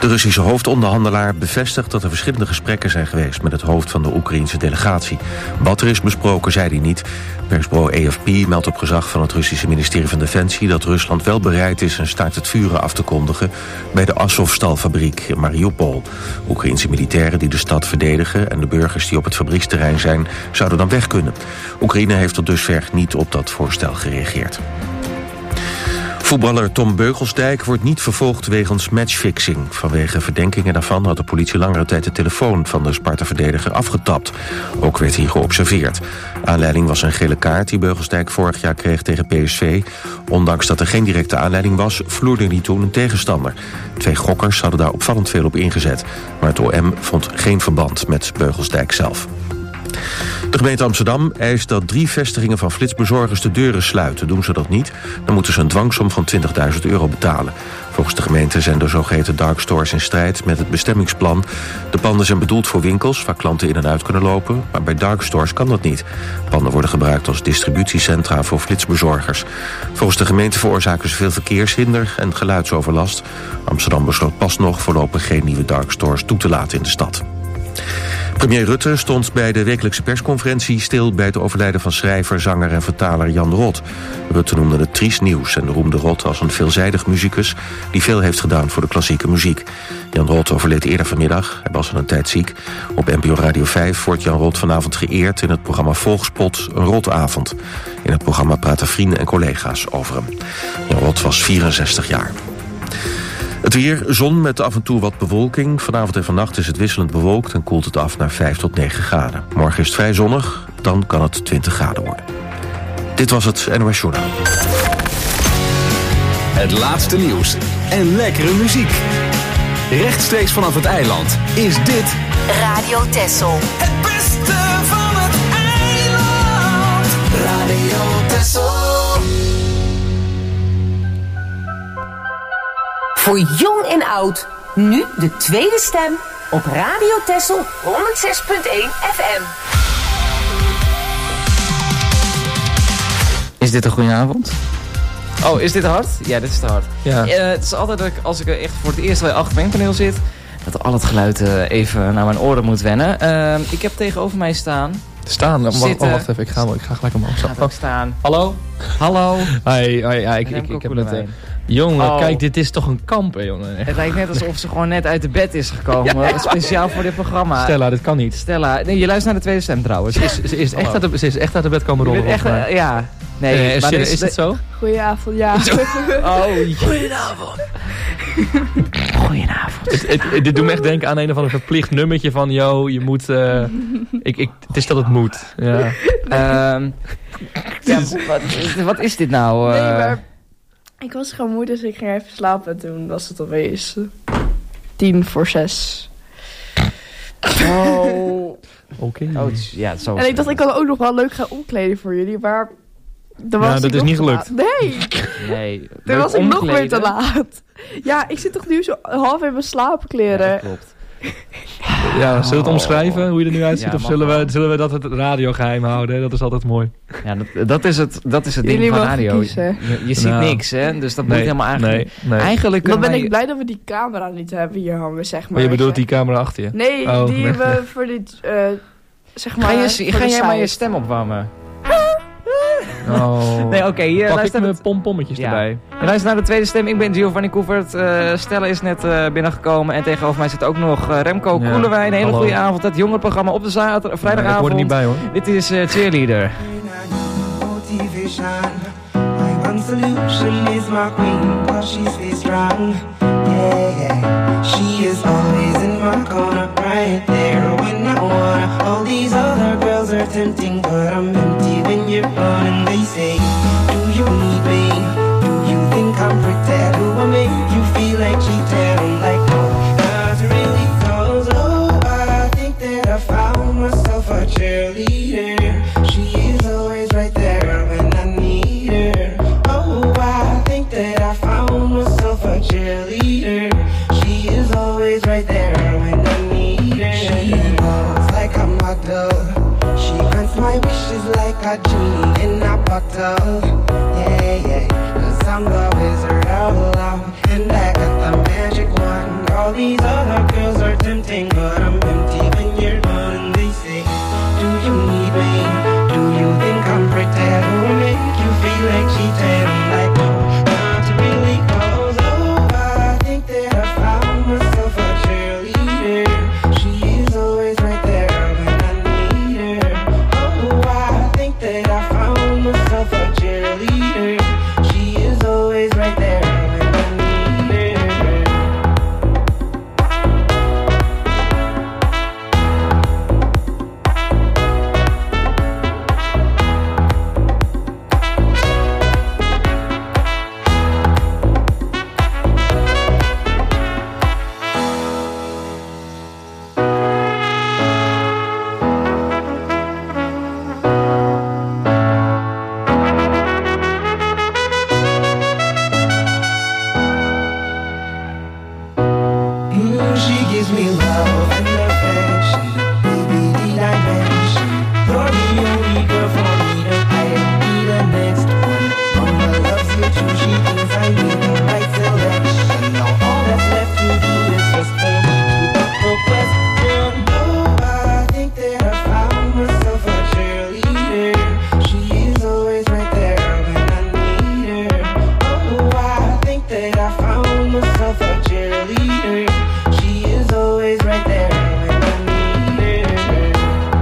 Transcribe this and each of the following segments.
De Russische hoofdonderhandelaar bevestigt dat er verschillende gesprekken zijn geweest met het hoofd van de Oekraïense delegatie. Wat er is besproken, zei hij niet. Persbureau AFP meldt op gezag van het Russische ministerie van Defensie dat Rusland wel bereid is een staakt het vuren af te kondigen bij de Azovstal-fabriek in Mariupol. Oekraïense militairen die de stad verdedigen en de burgers die op het fabrieksterrein zijn, zouden dan weg kunnen. Oekraïne heeft tot dusver niet op dat voorstel gereageerd. Voetballer Tom Beugelsdijk wordt niet vervolgd wegens matchfixing. Vanwege verdenkingen daarvan had de politie langere tijd de telefoon van de Sparta-verdediger afgetapt. Ook werd hij geobserveerd. Aanleiding was een gele kaart die Beugelsdijk vorig jaar kreeg tegen PSV. Ondanks dat er geen directe aanleiding was, vloerde hij toen een tegenstander. 2 gokkers hadden daar opvallend veel op ingezet. Maar het OM vond geen verband met Beugelsdijk zelf. De gemeente Amsterdam eist dat 3 vestigingen van flitsbezorgers de deuren sluiten. Doen ze dat niet, dan moeten ze een dwangsom van €20.000 betalen. Volgens de gemeente zijn de zogeheten dark stores in strijd met het bestemmingsplan. De panden zijn bedoeld voor winkels waar klanten in en uit kunnen lopen, maar bij dark stores kan dat niet. Panden worden gebruikt als distributiecentra voor flitsbezorgers. Volgens de gemeente veroorzaken ze veel verkeershinder en geluidsoverlast. Amsterdam besloot pas nog voorlopig geen nieuwe dark stores toe te laten in de stad. Premier Rutte stond bij de wekelijkse persconferentie stil bij het overlijden van schrijver, zanger en vertaler Jan Rot. Rutte noemde het triest nieuws en roemde Rot als een veelzijdig muzikus die veel heeft gedaan voor de klassieke muziek. Jan Rot overleed eerder vanmiddag, hij was al een tijd ziek. Op NPO Radio 5 wordt Jan Rot vanavond geëerd in het programma Volgspot, een Rotavond. In het programma praten vrienden en collega's over hem. Jan Rot was 64 jaar. Het weer, zon met af en toe wat bewolking. Vanavond en vannacht is het wisselend bewolkt en koelt het af naar 5 tot 9 graden. Morgen is het vrij zonnig, dan kan het 20 graden worden. Dit was het NOS Journaal. Het laatste nieuws en lekkere muziek. Rechtstreeks vanaf het eiland is dit Radio Texel. Het beste van het eiland. Radio Texel. Voor jong en oud, nu de tweede stem op Radio Texel 106.1 FM. Is dit een goede avond? Oh, is dit hard? Ja, dit is te hard. Ja. Het is altijd dat als ik echt voor het eerst bij achter mengpaneel zit, dat al het geluid even naar mijn oren moet wennen. Ik heb tegenover mij staan. Wacht even, ik ga gelijk omhoog. Gaat ook staan. Hallo? Hallo. Hi, ik heb net... Jongen, kijk, dit is toch een kamp, hè, jongen. Het lijkt net alsof ze gewoon net uit de bed is gekomen. Speciaal voor dit programma. Stella, dit kan niet. Stella, nee, je luistert naar de tweede stem trouwens. Ze is echt uit de bed komen rollen. Ja. Nee, maar is het zo? Goedenavond, ja. Oh, goedenavond. Goedenavond. Dit doet me echt denken aan een of ander verplicht nummertje van, yo, je moet... het is dat het moet. Ja. Wat is dit nou? Nee, maar ik was gewoon moe, dus ik ging even slapen. En toen was het alweer 5:50. Oh. Oké. Ja, zo. En ik dacht, ik kan ook nog wel leuk gaan omkleden voor jullie, maar... dat is niet gelukt. Nee. Toen was ik nog weer te laat. Ja, ik zit toch nu zo half in mijn slaapkleren. Ja, dat klopt. Ja, zullen we het omschrijven, hoe je er nu uitziet? Ja, of zullen we dat het radiogeheim houden? Dat is altijd mooi. Ja, dat is het ding van radio. Je ziet niks, hè? Dus dat moet helemaal eigenlijk... Nee. Eigenlijk dan ben ik blij dat we die camera niet hebben hier hangen, zeg maar. Maar je bedoelt die camera achter je? Nee, die hebben we voor dit, zeg maar... Ga jij maar je stem opwarmen? Oh. Nee, oké. Pak ik mijn pompommetjes erbij. En luister naar de tweede stem. Ik ben Giovanni Koevert. Stella is net binnengekomen. En tegenover mij zit ook nog Remco Koelewijn. Een hele goede avond. Het jongerenprogramma op de vrijdagavond. Ik hoor er niet bij, hoor. Dit is Cheerleader. My one solution is my queen, cause she stays strong. Yeah. She is always in my corner, right there when I wanna. All these other girls are tempting, but I'm empty when you're gone. And they say, do you need me? Do you think I'm pretend? Do I make you feel like cheating? I'm like, no, not really, cause oh, I think that I found myself a cheerleader. She is always right there when I need her. Oh, I think that I found myself a cheerleader. She is always right there when I need her. She walks like a model. She grants my wishes like a genie in a bottle. Yeah, yeah, 'cause I'm the wizard of love, and I got the magic wand. All these other girls are tempting, but I'm empty when you're gone. And they say, do you need me? Do you think I'm pretend? Who make you feel like cheating? I'm like, no, not really, cause oh, I think that I found myself a cheerleader. She is always right there when I need her. Oh, I think that I found myself a cheerleader. She is always right there when I need her. She gives me love and affection, baby, did I mention? You're the only girl for me to I be the next one. Mama loves you too, she thinks I made the right selection. Now all that's left to do is just for me to put the question. Oh, I think that I found myself a cheerleader. She is always right there when I need her. Oh, I think that I found myself a cheerleader. She is always right there when I need her.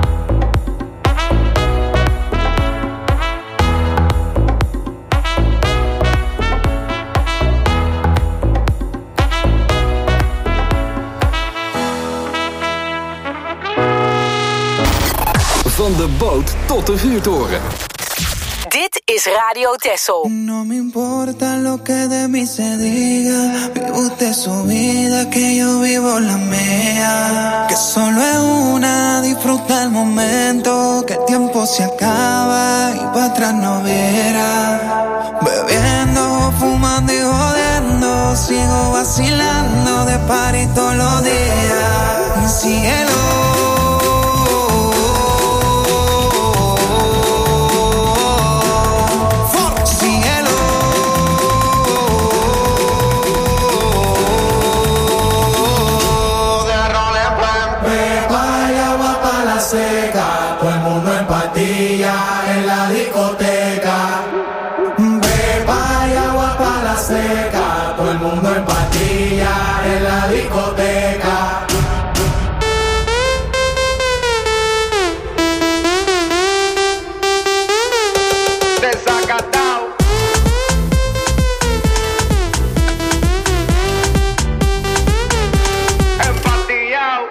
Van de boot tot de vuurtoren. Dit is Radio Texel. No me importa lo que de mí se diga. Vive usted su vida, que yo vivo la mía. Que solo es una, disfruta el momento. Que el tiempo se acaba y para atrás no verá. Bebiendo, fumando y jodiendo. Sigo vacilando de party todos los días. Síguelo. Seca, todo el mundo en patilla en la discoteca. Beba y agua para la seca, todo el mundo en patilla en la discoteca. Desacatao. Empatillao.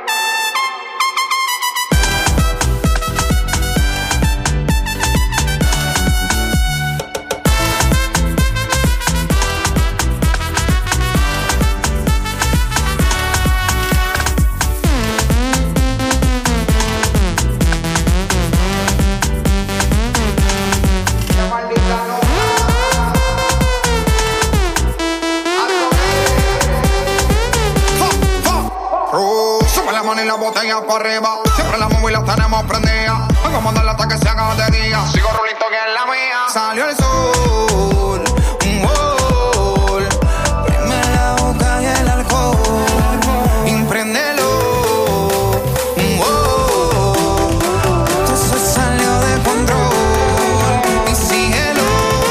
Y la botella para arriba, siempre la móvil la tenemos prendida. Vamos a mandarla hasta que se haga de día. Sigo rulito que es la mía. Salió el sol, un gol. Prime la boca y el alcohol. Impréndelo, un gol. Todo se salió de control. Y síguelo.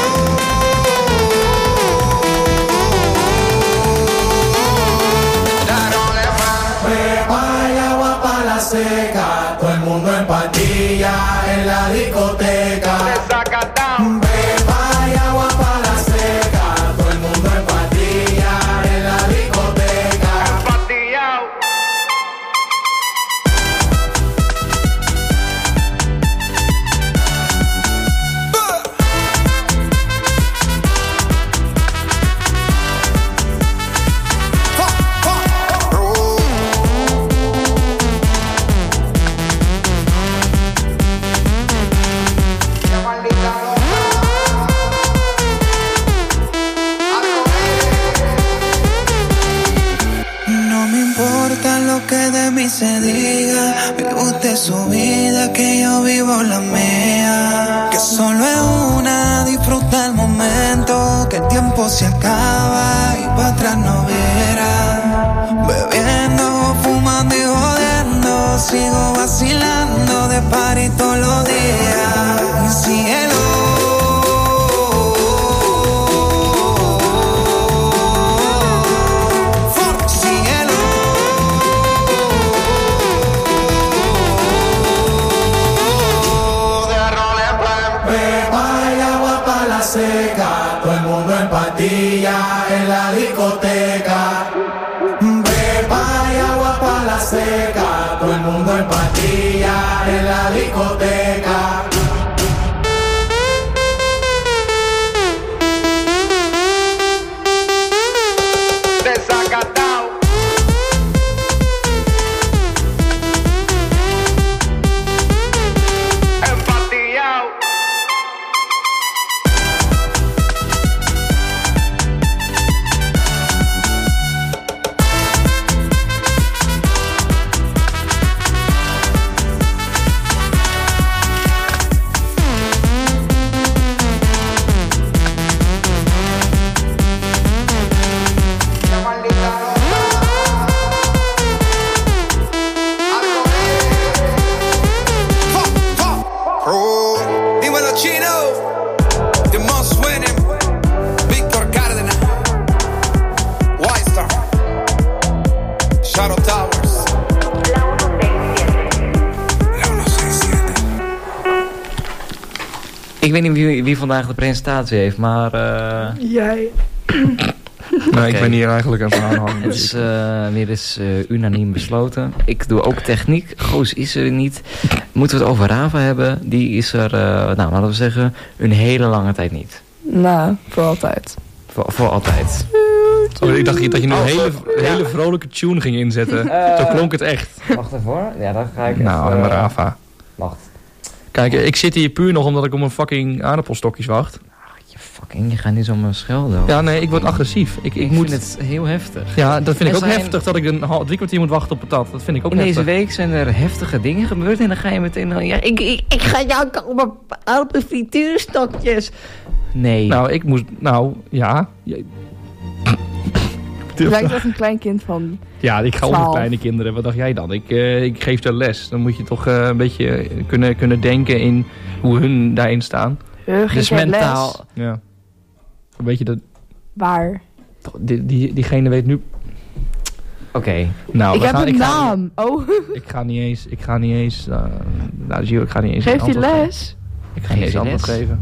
Beba y agua para la seca, todo el mundo en patilla en la discoteca. Beba y agua para la seca, todo el mundo en patilla en la discoteca. Se diga, vive usted su vida, que yo vivo la mía. Que solo es una, disfruta el momento. Que el tiempo se acaba y para atrás no verá. Bebé de party todos los días. Y síguelo. Seca, todo el mundo en patilla en la discoteca. Beba y agua pa' la seca, todo el mundo en patilla en la discoteca. Desacatao. Empatillao. Ik weet niet wie vandaag de presentatie heeft, maar... Jij. Nee, ik ben hier eigenlijk even aanhangen. Het is weer eens unaniem besloten. Ik doe ook techniek. Goos is er niet. Moeten we het over Rava hebben? Die is er, laten we zeggen, een hele lange tijd niet. Nou, voor altijd. Voor altijd. Oh, ik dacht dat je nu een hele vrolijke tune ging inzetten. Zo klonk het echt. Wacht even hoor. Ja, dan ga ik nou, even... Rava. Wacht. Kijk, ik zit hier puur nog omdat ik op mijn fucking aardappelstokjes wacht. Je gaat niet zomaar schelden. Ja, nee, ik word agressief. Ik vind het heel heftig. Ja, dat vind ik ook heftig dat ik een 3 kwartier moet wachten op patat. Dat vind ik ook heftig. Deze week zijn er heftige dingen gebeurd en dan ga je meteen... Ja, ik ga jou komen op de frituurstokjes. Nee. Nou, ik moest... Nou, ja... Je lijkt als een klein kind van... Ja, ik ga onder kleine kinderen. Wat dacht jij dan? Ik geef ze les. Dan moet je toch een beetje kunnen denken in hoe hun daarin staan. Dus mentaal... Les? Ja. Weet je dat... Waar? Diegene weet nu... Oké. Nou, ik heb een naam. Ik ga niet eens... Nou, Gio, ik ga niet eens... Geeft hij les? Ik ga niet eens antwoord geven.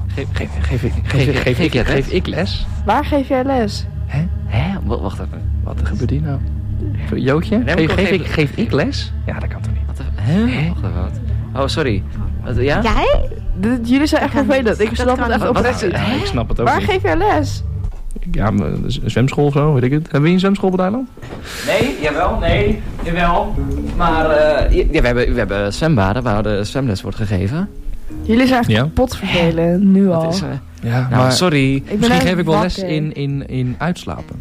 Geef ik les? Waar geef jij les? Hè? Wacht even. Wat gebeurt hier nou? Jootje? Geef ik les? Ja, dat kan toch niet? Wacht even. Oh, sorry. Ja? Jij? Jullie zijn echt vervelend. Ik snap het echt oprecht. Ik snap het ook Waar niet. geef jij les? Ja, een zwemschool of zo, weet ik het. Hebben we hier een zwemschool bij Thailand? Nee, jawel. Maar we hebben zwembaden waar de zwemles wordt gegeven. Jullie zijn echt kapot vervelend, nu al. Is, ja, nou, maar sorry. Misschien geef ik wel les in uitslapen.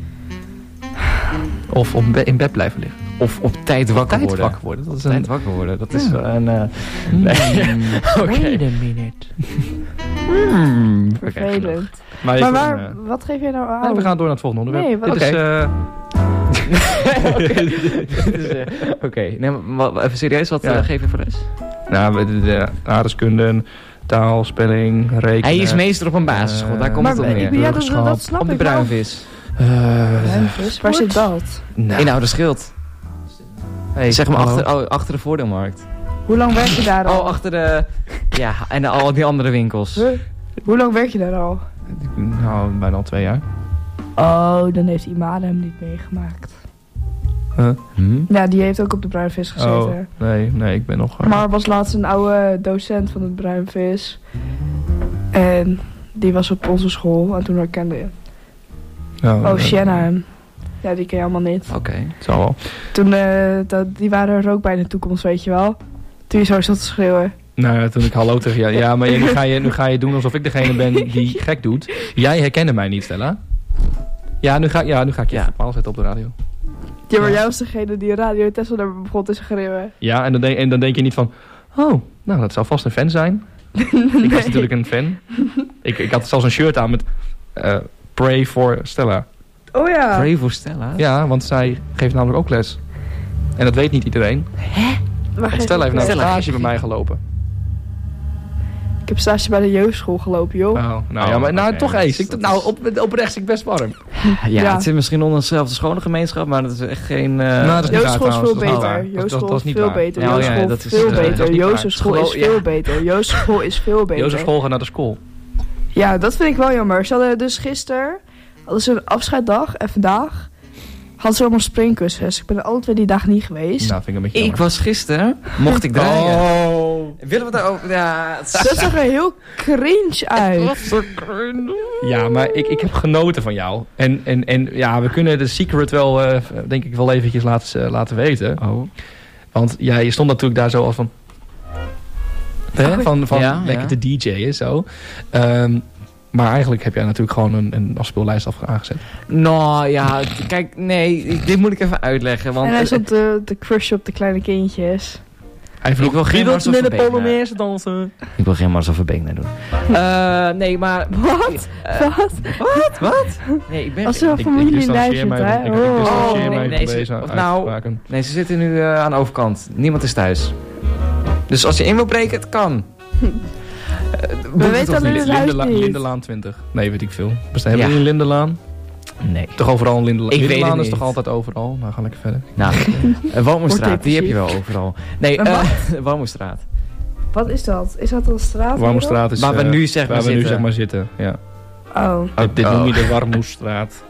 Of in bed blijven liggen. Of op tijd wakker worden. Dat is tijd wakker worden. Dat is een... nee. Wait a minute. Vervelend. Maar wat geef jij nou aan? Nee, we gaan door naar het volgende onderwerp. Nee, Dit is... Oké. Nee, maar even serieus, wat geef je voor les? Nou, de aardrijkskunde, taal, spelling, rekenen. Hij is meester op een basisschool, daar komt het op neer. Ja, dat snap op de Bruinvis. Bruinvis? Waar zit dat? In Ouderschild. Hey, zeg maar achter de Voordeelmarkt. Hoe lang werk je daar al? Oh, achter de... Ja, en al die andere winkels. Hoe lang werk je daar al? Nou, bijna al 2 jaar. Oh, dan heeft Imane hem niet meegemaakt. Ja, die heeft ook op de Bruinvis gezeten. Oh, nee, ik ben nog... Maar was laatst een oude docent van het Bruinvis. En die was op onze school en toen herkende je. Shanna. Ja, die ken je allemaal niet. Oké. Zal wel. Toen, die waren er ook bij in de toekomst, weet je wel. Toen je zo zat te schreeuwen. Nou ja, toen ik hallo tegen jou... Ja, maar nu ga je doen alsof ik degene ben die gek doet. Jij herkende mij niet, Stella. Ja, nu ga ik je verpaal zetten op de radio. Ja, maar jij was degene die Radio Tessel daar begon te schreeuwen. Ja, en dan denk je niet van... Oh, nou, dat zal vast een fan zijn. Ik was natuurlijk een fan. Ik had zelfs een shirt aan met... Pray for Stella. Oh ja. Pray for Stella? Ja, want zij geeft namelijk ook les. En dat weet niet iedereen. Hè? Stella heeft nou stage bij mij gelopen. Ik heb stage bij de jeugdschool gelopen, joh. Oh, nou ja, maar toch eens. Oprecht ik best warm. Ja, het zit misschien onder dezelfde scholengemeenschap, maar dat is echt geen... Jeugdschool is veel beter. Jeugdschool is veel beter. Jeugdschool is veel beter. Jozefschool is veel beter. Jozefschool is veel beter. Jozefschool gaat naar de school. Ja, dat vind ik wel jammer. Ze hadden dus gisteren een afscheiddag en vandaag hadden ze allemaal springkussens. Ik ben er alle 2 die dagen niet geweest. Nou, vind ik een beetje jammer. Ik was gisteren, mocht ik draaien. Oh. Willen we daarover... Ja, dat zag er heel cringe uit. Ja, maar ik heb genoten van jou. En ja, we kunnen de secret wel, denk ik, wel eventjes laten weten. Oh. Want ja, je stond natuurlijk daar zo als van... Van lekker te DJ'en, zo. Maar eigenlijk heb jij natuurlijk gewoon een afspeellijst aangezet. Nou ja, kijk, nee, dit moet ik even uitleggen. Want en hij stond de crush op de kleine kindjes. Hij vroeg wel geen Marcel Verbeek dansen. Ik wil geen Marcel Verbeek naar doen. Nee, maar... Wat? Nee, ik ben... Als er familie luistert, hè? Nee, ze zitten nu aan de overkant. Niemand is thuis. Dus als je in wil breken, het kan. We weten alleen het huis niet. Lindenlaan 20. Nee, weet ik veel. Hebben jullie een Lindenlaan? Nee. Toch overal een Lindenlaan? Lindenlaan is toch altijd overal? Nou, ga lekker verder. Nou, Walmoestraat, die heb je wel overal. Nee, Walmoestraat. Wat is dat? Is dat een straat? Walmoestraat is waar we nu zeg maar zitten. Ja. Oh. Dit noem je de Warmoestraat.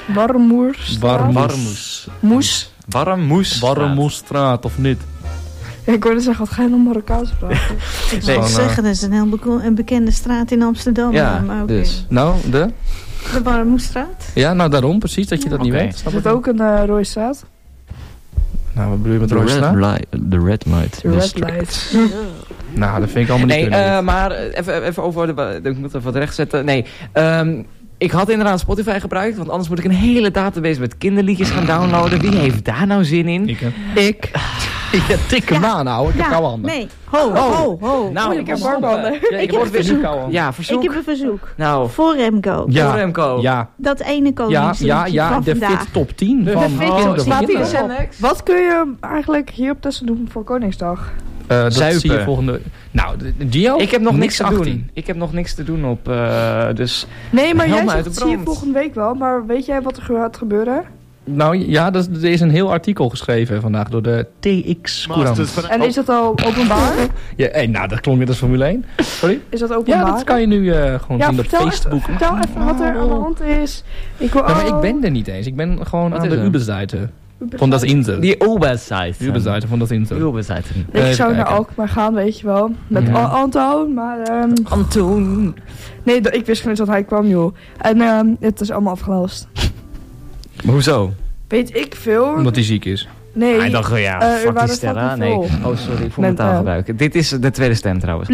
Warmoestraat of niet? Ja, ik wilde zeggen, wat ga je nog Marokkaans praten? Ik zou zeggen, dat is een heel bekende straat in Amsterdam. Ja, maar dus. Nou, de Warmoestraat? Ja, nou daarom, precies, dat je dat niet weet. Is het ook een rode straat? Nou, wat bedoel je met rode straat? The Red Light. The Red Light. Nou, dat vind ik allemaal niet kunnen. Maar even over ik moet even wat recht zetten. Nee, ik had inderdaad Spotify gebruikt, want anders moet ik een hele database met kinderliedjes gaan downloaden. Wie heeft daar nou zin in? Ik. Ja, tikke maan, ouwe. Ik heb koude handen. Nee. Ho. Nou, ik heb warme handen. Ik heb een verzoek. Ja, verzoek. Ik heb een verzoek. Nou. Voor Remco. Ja. Voor Remco. Ja. Dat ene koningsliedje van de vandaag. Fit Top 10 van staat hier Xanax. Wat kun je eigenlijk hier op Texel doen voor Koningsdag? Dat zie je volgende... Nou, Gio? Ik heb nog niks te doen. Ik heb nog niks te doen op... dus nee, maar jij zegt, zie je volgende week wel. Maar weet jij wat er gaat gebeuren? Nou ja, er is een heel artikel geschreven vandaag door de TX Courant. En is dat al openbaar? Ja, nou, dat klonk net als Formule 1. Sorry? Is dat openbaar? Ja, dat kan je nu gewoon zien op Facebook. Vertel even wat er aan de hand is. Maar ik ben er niet eens. Ik ben gewoon aan de Uber-seite. Van dat Inter. Die Uber-site. Uber-seite van dat Inter. Uber-site. Ik zou naar Alkmaar gaan, weet je wel. Met Antoon, maar... Antoon. Nee, ik wist niet dat hij kwam, joh. En het is allemaal afgelast. Maar hoezo? Weet ik veel. Omdat hij ziek is. Nee. Hij dacht, fuck die Stella. Nee. Oh, sorry, ik voel mijn taalgebruik. Dit is de tweede stem trouwens.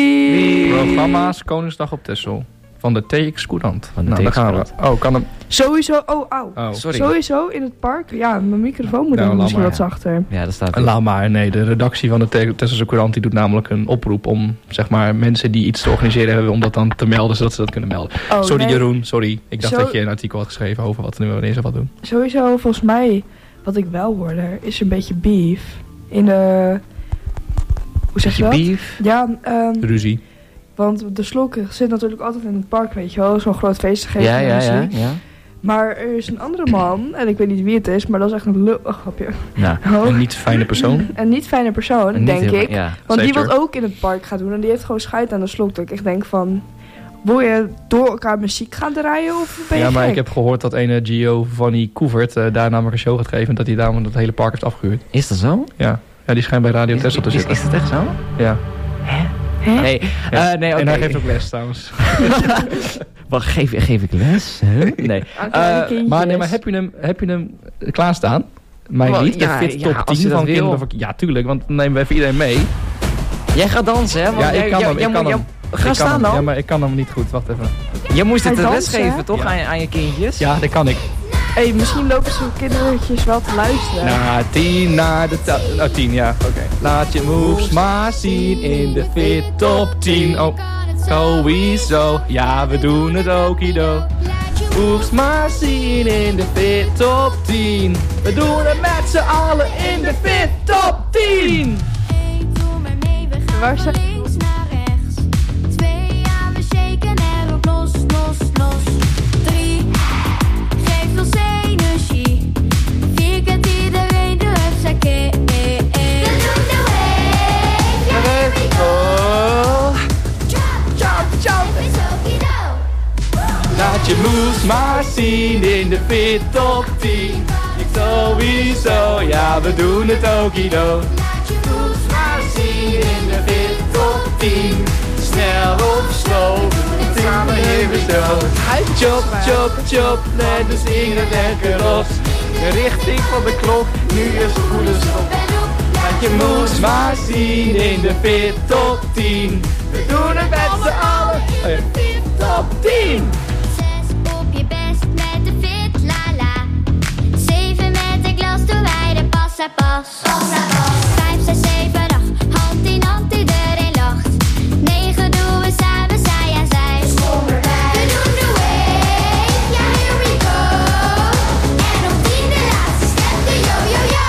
Programma's Koningsdag op Texel. Van de TX Courant. Nou, daar gaan we. Oh, kan hem... Sowieso, sorry. Sowieso in het park. Ja, mijn microfoon moet dan misschien wat zachter. Ja, dat staat. Laat maar. Nee, de redactie van de Texelse Courant die doet namelijk een oproep om, zeg maar, mensen die iets te organiseren hebben, om dat dan te melden, zodat ze dat kunnen melden. Sorry Jeroen, sorry. Ik dacht dat je een artikel had geschreven over wat we nu ineens wat doen. Zowieso, volgens mij, wat ik wel hoorde, is een beetje beef in de... Hoe zeg je dat? Beef? Ja, ruzie. Want de Slok zit natuurlijk altijd in het park, weet je wel. Zo'n groot feest te geven. Ja. Maar er is een andere man, en ik weet niet wie het is, maar dat is echt een grapje. Ja. Een niet fijne persoon. Een niet fijne persoon, denk ik. Ja. Want die wil ook in het park gaan doen en die heeft gewoon scheid aan de Slok. Dat ik echt denk van, wil je door elkaar muziek gaan draaien of ben je maar gek? ik heb gehoord dat ene Giovanni Koevert daar namelijk een show gaat geven en dat hij daarom het hele park heeft afgehuurd. Is dat zo? Ja, die schijnt bij Radio Texel te zitten. Is dat echt zo? Ja. Hè? Nee, nee, okay. En hij geeft ook les trouwens. Wat geef ik les? Huh? Nee. Maar heb je hem klaarstaan? Mijn lied, de Fit Top 10 van kinderen. Ja, tuurlijk, want dan nemen we even iedereen mee. Jij gaat dansen, hè? Want ik kan hem. Ga staan dan. Ja, maar ik kan hem niet goed. Wacht even. Je moest het les geven, toch? Aan je kindjes? Ja, dat kan ik. Misschien lopen zo'n kindertjes wel te luisteren. Na 10 naar de 10, ja, oké. Laat je moves maar zien in de Fit Top 10. Oh, sowieso, ja, we doen het okido. Moves maar zien in de Fit Top 10. We doen het met z'n allen in de Fit Top 10. waar zijn... Links naar rechts. 2, ja, we shaken erop los, los, los. 3, geeft ons energie. 4, kent iedereen de hupsakee. We doen de wave, ja, here we go. Jump, jump, jump, it's okie-do. Laat je moves maar zien in de Fit Top 10. Ik sowieso, ja, we doen het okie-do. Laat je moves maar zien In de Fit Top 10. Snel of slow, we samen here we go. Chop, chop, chop, let de zingen lekker los. De richting van de klok, nu is een goede stop. Laat je moves maar zien in de Fit Top 10. We doen het met z'n allen in de Fit Top 10. 6 op je best met de fit, la la. 7 met een glas doen wij de pas à pas. 5, 6, 7, 8, hand in hand iedereen lacht. 9 doen we samen, zij aan zij. We doen de wave, ja, here we go. En op 10 de laatste step, de yo-yo-yo.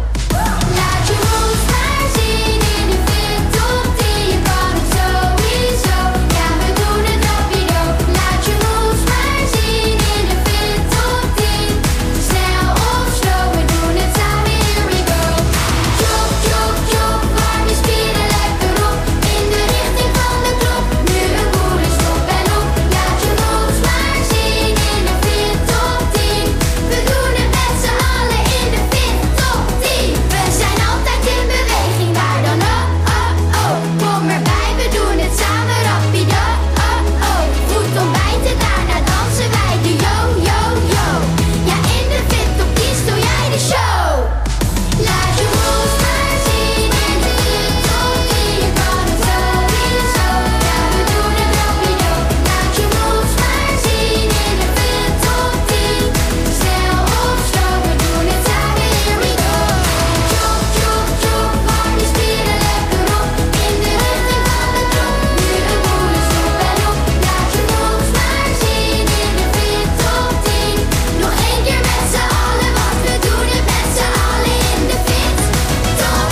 Laat je moves maar zien in de fit top 10. Je kan het sowieso, ja, we doen het rapido. Laat je moves maar zien in de fit top 10. Snel of slow, we doen het samen, here we go. Chop, chop, chop, warm je spieren lekker op. In de richting van de klok, nu een boele stop en op. Laat je moves maar zien in de fit top 10. We doen het met z'n allen in de fit top 10. We zijn altijd in beweging, waar dan ook. Oh, oh, kom erbij, we doen het samen rapido. Oh, oh, goed ontbijten, daarna dansen wij de yo-yo-yo. Ja, in de fit top 10 stoor jij de show. Laat je moves maar zien in de fit top 10. Je kan het sowieso, ja, we doen het rapido. Laat je moves maar zien in de fit top 10. Snel of slow, we doen het samen, here we go. Chop, chop, chop, warm je spieren lekker op. In de richting van de klok, nu een boele stop en op. Laat je moves maar zien in de fit top 10. Nog één keer met z'n allen, want we doen het met z'n allen in de fit top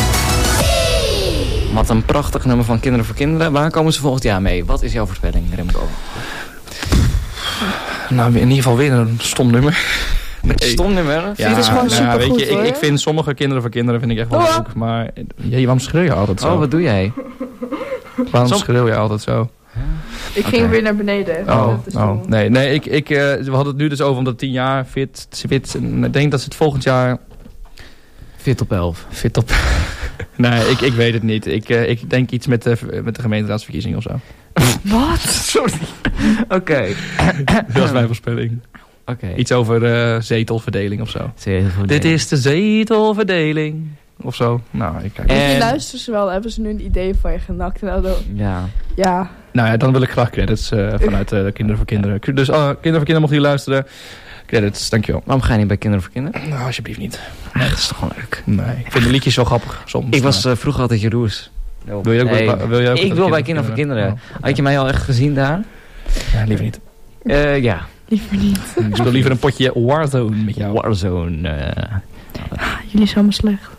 10. Wat een prachtig nummer van Kinderen voor Kinderen. Waar komen ze volgend jaar mee? Wat is jouw voorspelling, Remco? Nou, in ieder geval weer een stom nummer. Stom nummer? Ja, Het is gewoon supergoed, weet je, hoor. ik vind sommige Kinderen voor Kinderen vind ik echt wel leuk. Maar waarom schreeuw je altijd zo? Oh, wat doe jij? Waarom schreeuw je altijd zo? Ik ging weer naar beneden. Nee, we hadden het nu dus over omdat 10 jaar fit. Ik denk dat ze het volgend jaar... Fit op 11. Fit op... Nee, ik weet het niet. Ik denk iets met de gemeenteraadsverkiezing of zo. Wat? Sorry. Oké. Dat is mijn voorspelling. Oké. Iets over zetelverdeling of zo. Zetelverdeling. Dit is de zetelverdeling. Of zo. Nou, ik kijk. Die luisteren ze wel, hebben ze nu een idee van je genakt. Ja. Ja. Nou ja, dan wil ik graag credits vanuit Kinderen voor Kinderen. Dus Kinderen voor Kinderen mochten jullie luisteren. Credits, dankjewel. Waarom ga je niet bij Kinderen voor Kinderen? Nou, alsjeblieft niet. Nee, dat is toch wel leuk. Nee, ik vind de liedjes zo grappig soms. Ik was vroeger altijd jaloers. Wil je ook ik wil bij Kinderen voor Kinderen. Had je mij al echt gezien daar? Ja, liever niet. Ja. Liever niet. Ik speel liever een potje Warzone met jou. Warzone. Jullie zijn allemaal slecht.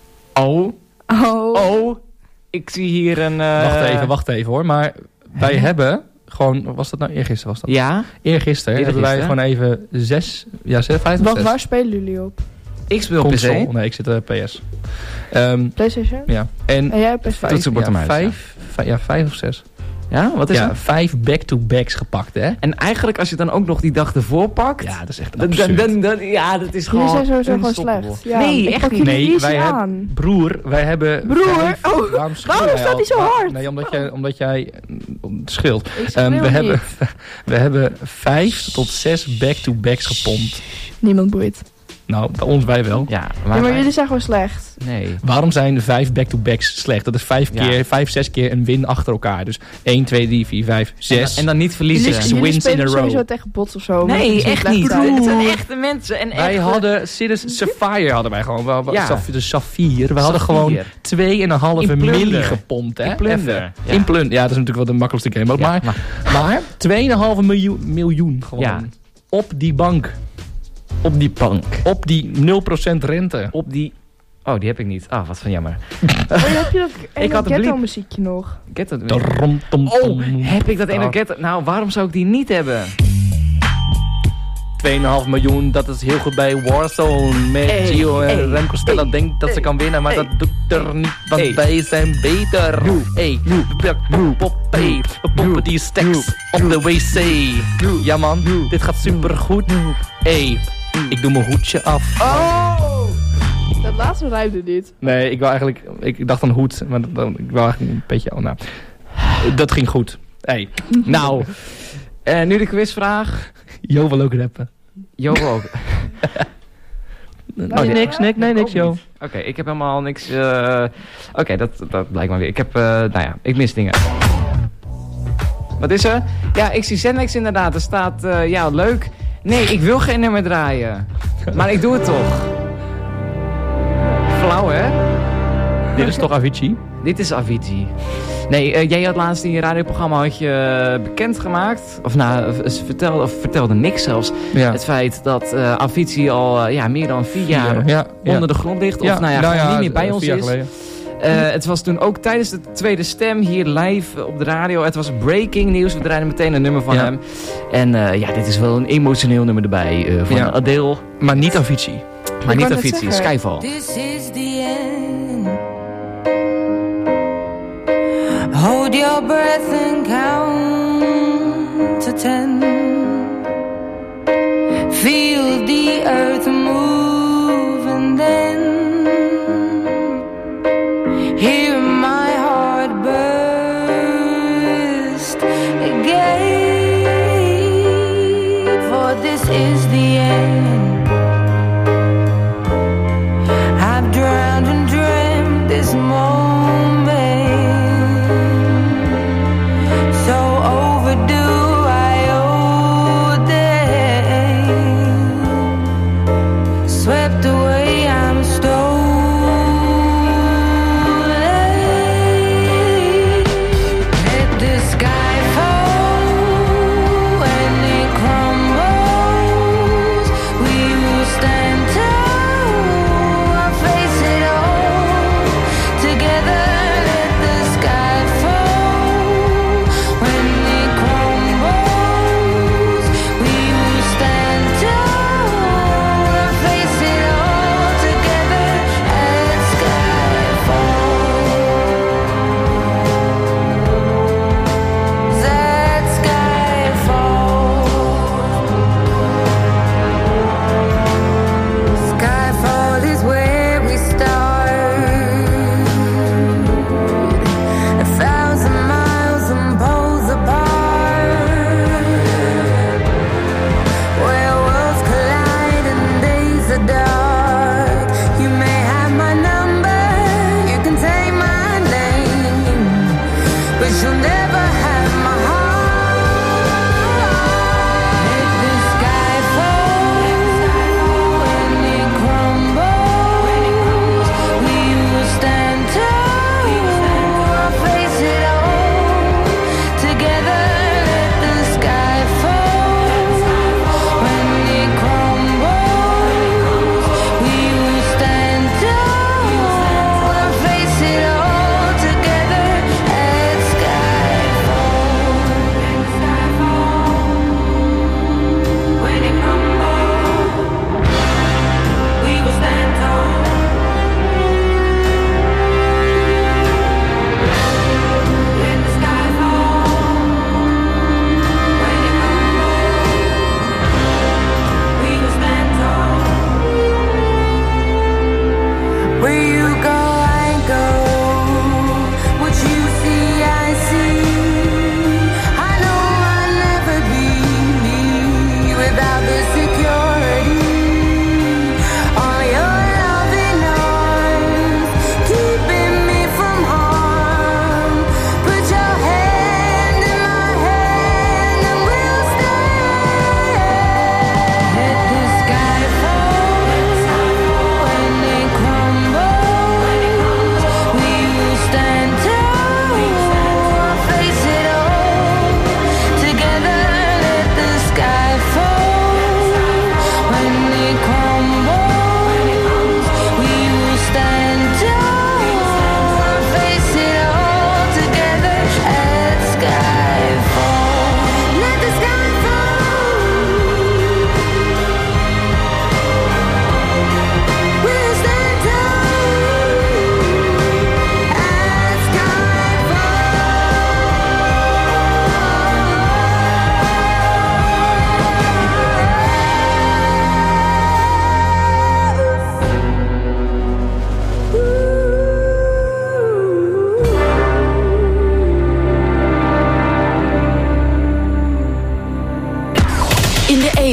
Oh. Ik zie hier een... Wacht even hoor. Maar wij hebben gewoon... Was dat nou eergisteren? Was dat? Ja. Eergisteren hebben wij gewoon even 5 of 6. Waar spelen jullie op? Ik speel op PC. Nee, ik zit PS. PlayStation? Ja. En jij op PC? Toetsenbord en muis. 5 of 6. Ja, wat is ja, het? 5 back-to-backs gepakt, hè? En eigenlijk als je dan ook nog die dag ervoor pakt... Ja, dat is echt absurd. Ja, dat is gewoon... Jullie zijn sowieso gewoon slecht. Ja, nee, echt niet. Nee, wij hebben... Wij hebben... Broer? Waarom staat hij zo hard? Nee, omdat jij scheelt. We hebben 5 tot 6 back-to-backs gepompt. Niemand boeit. Nou, bij ons wij wel. Ja, maar jullie zijn gewoon slecht. Nee. Waarom zijn de 5 back-to-backs slecht? Dat is 5, 6 keer een win achter elkaar. Dus 1, 2, 3, 4, 5, 6. En dan niet verliezen. Jullie wins in a row. sowieso tegen bots of zo. Nee, echt niet. Het zijn echte mensen. En wij hadden Sapphire hadden wij gewoon. De Sapphire. We hadden gewoon 2,5 milli gepompt. Hè? In plunder. In plunder. Ja, dat is natuurlijk wel de makkelijkste game. Ja, maar 2,5 miljoen gewoon. Ja. Op die bank. Op die 0% rente. Op die Oh, die heb ik niet. Ah, wat van jammer. Heb je dat Ik had ghetto muziekje nog? Ghetto. Oh, heb ik dat ene ghetto? Nou, waarom zou ik die niet hebben? 2,5 miljoen, dat is heel goed bij Warzone. Met Gio en Remco Stella denkt dat ze kan winnen, maar dat doet er niet, want wij zijn beter. We poppen die stacks op de wc. Ja man, dit gaat supergoed. Ik doe mijn hoedje af. Oh! Dat laatste ruimde niet. Nee, ik dacht aan hoed, maar ik wou eigenlijk een beetje... Oh, nou. Dat ging goed. Nou. Nu de quizvraag. Jo wil ook rappen. Jo wil ook. Niks, Jo. Oké, ik heb helemaal niks... Oké, dat blijkt maar weer. Ik heb, ik mis dingen. Wat is er? Ja, ik zie Zenlex inderdaad. Er staat, leuk. Nee, ik wil geen nummer draaien. Maar ik doe het toch. Flauw, hè? Dit is toch Avicii? Dit is Avicii. Nee, jij had laatst in je radioprogramma bekendgemaakt, of vertelde niks zelfs, het feit dat Avicii al meer dan 4 jaar onder de grond ligt, of niet meer bij ons is. Het was toen ook tijdens de tweede stem hier live op de radio. Het was breaking nieuws. We draaiden meteen een nummer van hem. En dit is wel een emotioneel nummer erbij van Adele. Maar niet Avicii. Maar niet Avicii, Skyfall. This is the end. Hold your breath and count to 10. Feel the earth move and then hear my heart burst again. For this is the end. I've drowned and dreamt this moment, so overdue I owe them.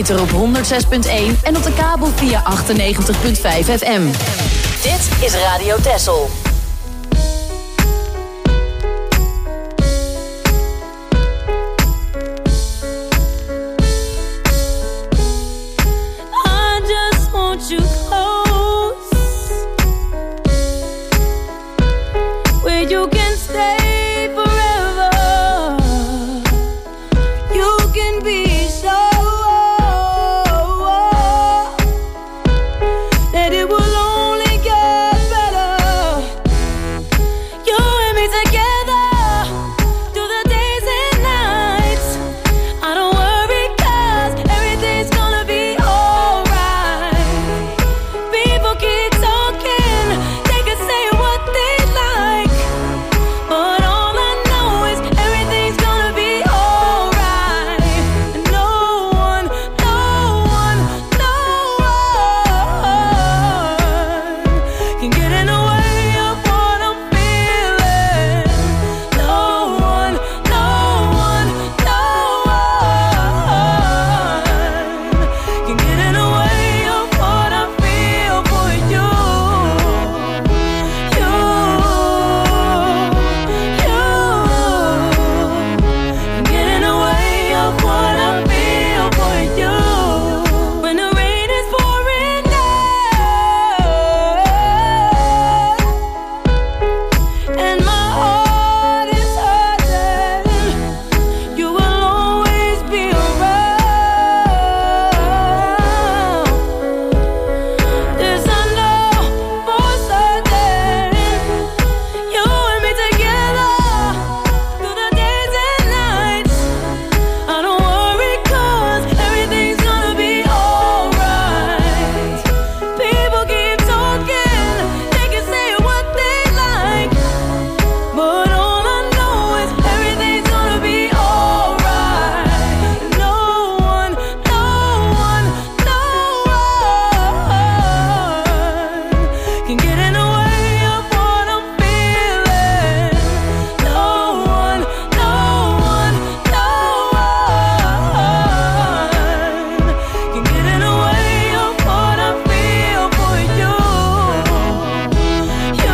ether op 106.1 en op de kabel via 98.5 FM. Dit is Radio Texel. I just want you close, where you can stay forever. You can be sure that it will only get better. You and me together through the days and nights. I don't worry 'cause everything's gonna be alright. People keep talking, they can say what they like, but all I know is everything's gonna be alright. And no one can get in the way of what I'm feeling. No one can get in the way of what I feel for you. You can get in the way of what I feel for you. When the rain is pouring down and my heart is hurting, you will always be around. This I know for certain. You and me together through the days and nights. I don't worry 'cause everything's gonna be alright. People keep talking, they can say what they like, but all I know is everything's gonna be alright. No one can get in the way of what I'm feeling. No one can get in the way of what I feel for you. You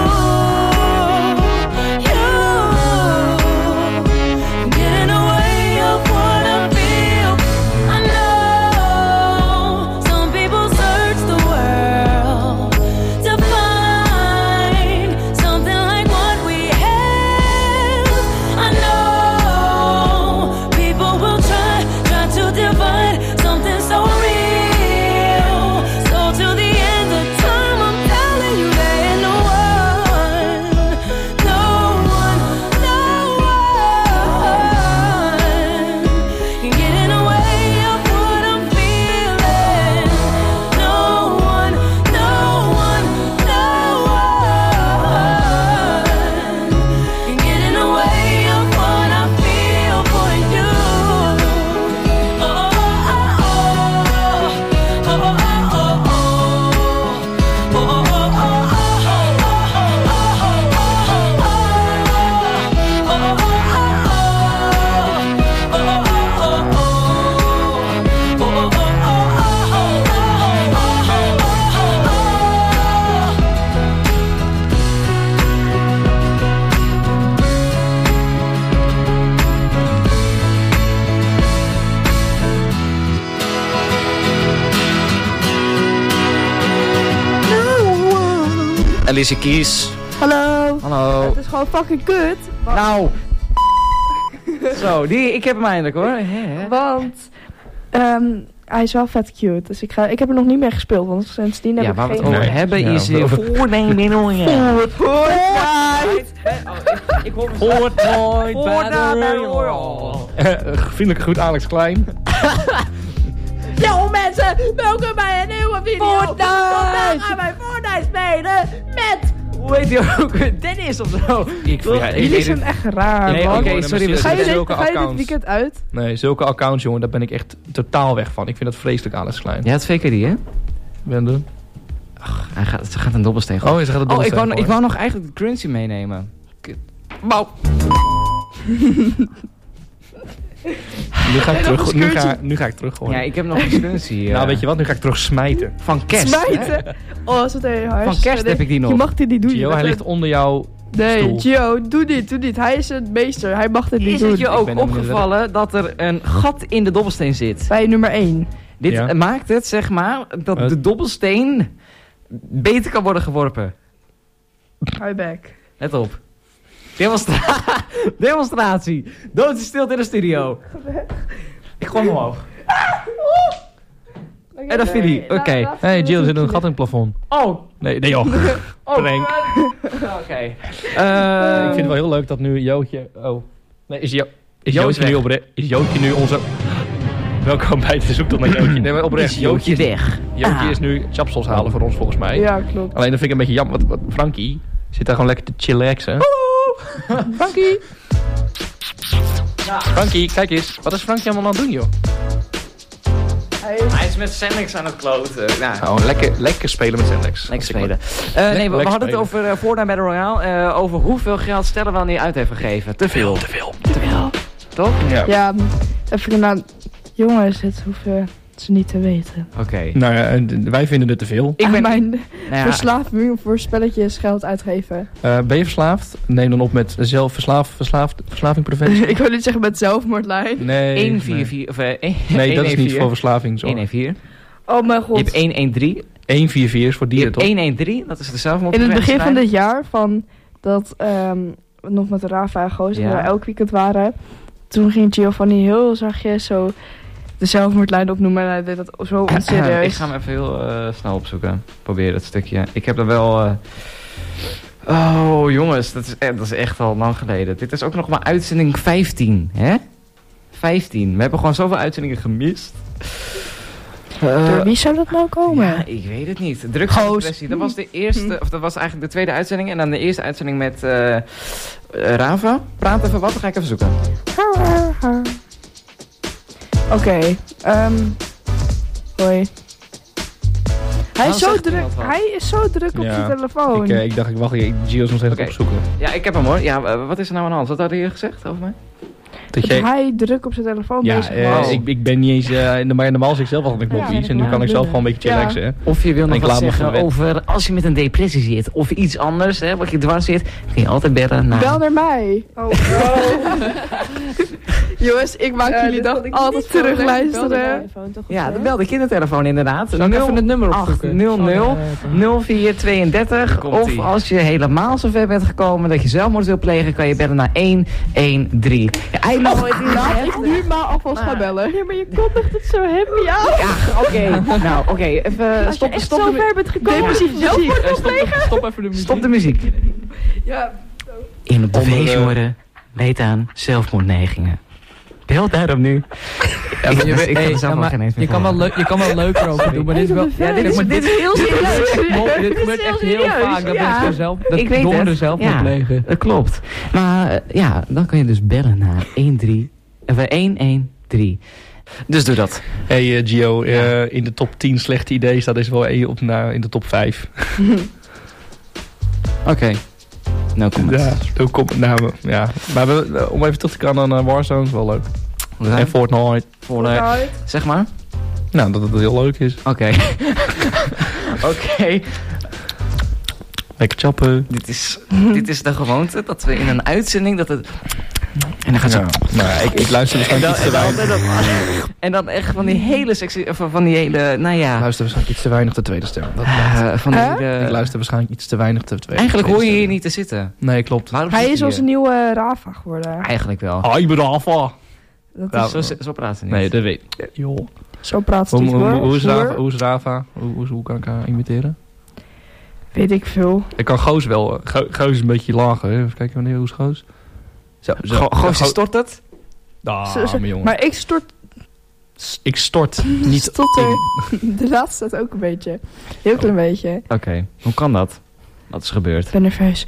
can get in the way of what I feel. I know some people search the world to find something like what we have. I know people will try to divide something so real. So till the end of time, I'm telling you there ain't no one can get in the way of what I'm feeling. No one can get in the way of what I feel for you. Alicia Keys. Hallo. Hallo. Het is gewoon fucking kut. Nou. Zo, ik heb hem eindelijk hoor. Want hij is wel vet cute. Dus ik heb er nog niet meer gespeeld. Want sindsdien heb ik geen... Ja, waar we het over hebben is voornemen. Fortnite. Ik hoor Fortnite Battle Royale. Vriendelijk groet Alex Klein. Yo mensen, welkom bij een nieuwe video. Vandaag gaan wij Fortnite spelen met... Hoe heet die ook? Dennis of zo. Jullie zijn echt raar. Nee, oké, sorry. Ga je dit weekend uit? Nee, zulke accounts, jongen, daar ben ik echt totaal weg van. Ik vind dat vreselijk, Alex Klein. Ja, het VKD, hè? Wende. Ze gaat een dobbelsteen. Oh, ze gaat een dobbelsteen. Ik wou nog eigenlijk de currency meenemen. Bouw. Nu ga ik terug. Nu ga ik terug gooien. Ja, ik heb nog een excursie. Nou, weet je wat? Nu ga ik terug smijten. Van kerst. Smijten? Oh, is het heel hard. Van kerst heb ik die nog. Je mag dit niet doen. Gio, hij ligt onder jouw stoel. Gio, doe dit. Hij is een meester. Hij mag dit niet doen. Is het je ook opgevallen dat er een gat in de dobbelsteen zit? Bij nummer 1. Dit maakt het, zeg maar, dat de dobbelsteen beter kan worden geworpen. Hou je bek. Let op. Demonstratie. Doodstilte in de studio. Ik gooi hem omhoog. En dat viel hij. Oké. Hey, Jill, er zit een gat in het plafond. Oh. Nee joh. Prank. Oké. Ik vind het wel heel leuk dat nu Jootje... Oh. Nee, is Jootje nu onze... Welkom bij de zoektocht naar Jootje. Nee, maar oprecht. Is Jootje weg? Jootje is nu chapsels halen voor ons volgens mij. Ja, klopt. Alleen dat vind ik een beetje jammer. Wat Frankie zit daar gewoon lekker te chillaxen. Frankie! Ja. Frankie, kijk eens. Wat is Frankie allemaal aan het doen, joh? Hij is met Sendex aan het kloten. Nou, lekker spelen met Sendex. Lekker spelen. We hadden het over Fortnite Battle Royale. Over hoeveel geld Stella wel niet uit heeft gegeven. Te veel. Toch? Ja, even gedaan. Jongens, het hoeven ze niet te weten. Oké. Nou ja, wij vinden het te veel. Ik ben mijn verslaving voor spelletjes geld uitgeven. Ben je verslaafd? Neem dan op met verslavingpreventie. Ik wil niet zeggen met zelfmoordlijn. Nee. 144. Nee, dat is niet voor verslaving. 114. Oh mijn god. Je hebt 113. 144 is voor dieren, toch? 113, dat is de zelfmoordpreventie. In het begin van dit jaar, van dat nog met Rafa en Goos, we elk weekend waren. Toen ging Giovanni heel zachtjes zo de zelfmoordlijn opnoemen en hij deed dat zo onserieus. Ik ga hem even heel snel opzoeken. Probeer dat stukje. Ik heb er wel... Oh jongens, dat is echt al lang geleden. Dit is ook nog maar uitzending 15, hè? 15. We hebben gewoon zoveel uitzendingen gemist. Door wie zou dat nou komen? Ja, ik weet het niet. Drugsdepressie. Dat was de eerste, of dat was eigenlijk de tweede uitzending. En dan de eerste uitzending met Rava. Praat even wat, dan ga ik even zoeken. Oké. Hoi. Hij is zo druk op zijn telefoon. Ik dacht, ik wacht, Gio's nog steeds opzoeken. Ja, ik heb hem hoor. Ja, wat is er nou aan de hand? Wat had hij gezegd over mij? Dat hij druk op zijn telefoon bezig was. Ik ben niet eens... maar normaal zit ik zelf al met knopjes. En nu kan ik zelf gewoon een beetje chillaxen. Hè. Of je wil nog wat zeggen over als je met een depressie zit. Of iets anders, hè, wat je dwars zit. Kun je altijd bellen naar... Bel naar mij. Oh. Jongens, ik maak jullie dag altijd terugluisteren. Ja, dan bel de kindertelefoon inderdaad. Zal ik even het nummer opzoeken? 0432. Of als je helemaal zover bent gekomen dat je zelfmoord wil plegen, kan je bellen naar 113. Laat ik nu maar alvast gaan bellen. Ja, maar je kondigt het zo happy aan. Ja, oké. Nou, oké. Even stop. Als je zo ver bent gekomen, stop even de muziek. Stop de muziek. Ja. In de bewezen worden, weet aan zelfmoordneigingen. Bel daarom nu. Ja, je kan wel leuker over doen, maar dit is wel... Dit is heel serieus. Dit gebeurt echt heel vaak, dat mensen zelf... Dat jongeren zelf moet plegen. Dat klopt. Maar ja, dan kan je dus bellen naar 113. Dus doe dat. Hey Gio, in de top 10 slechte ideeën staat deze wel in de top 5. Oké. No comment. Ja, no comment. Nou, ja. Maar om even terug te gaan naar Warzone is wel leuk. En Fortnite. Zeg maar. Nou, dat het heel leuk is. Oké. Oké. Lekker chappen. Dit is de gewoonte dat we in een uitzending dat het... En dan gaat zo... ik luister waarschijnlijk iets te weinig. En dan echt van die hele sexy... Van die hele... Nou ja... Ik luister waarschijnlijk iets te weinig de tweede stem. Ik luister waarschijnlijk iets te weinig de tweede. Eigenlijk hoor je hier niet te zitten. Nee, klopt. Hij is onze nieuwe Rafa geworden. Eigenlijk wel. Ik ben Rafa. Zo praten ze niet. Nee, dat weet ik. Joh. Zo praat ze niet hoor. Hoe is Rafa? Hoe kan ik haar imiteren? Weet ik veel. Ik kan Goos wel. Goos is een beetje lager. Even kijken wanneer, hoe is Goos? Goos stort het? Mijn jongen. Maar ik stort niet stotter. De laatste staat ook een beetje. Heel klein beetje. Oké, hoe kan dat? Wat is gebeurd? Ik ben nerveus.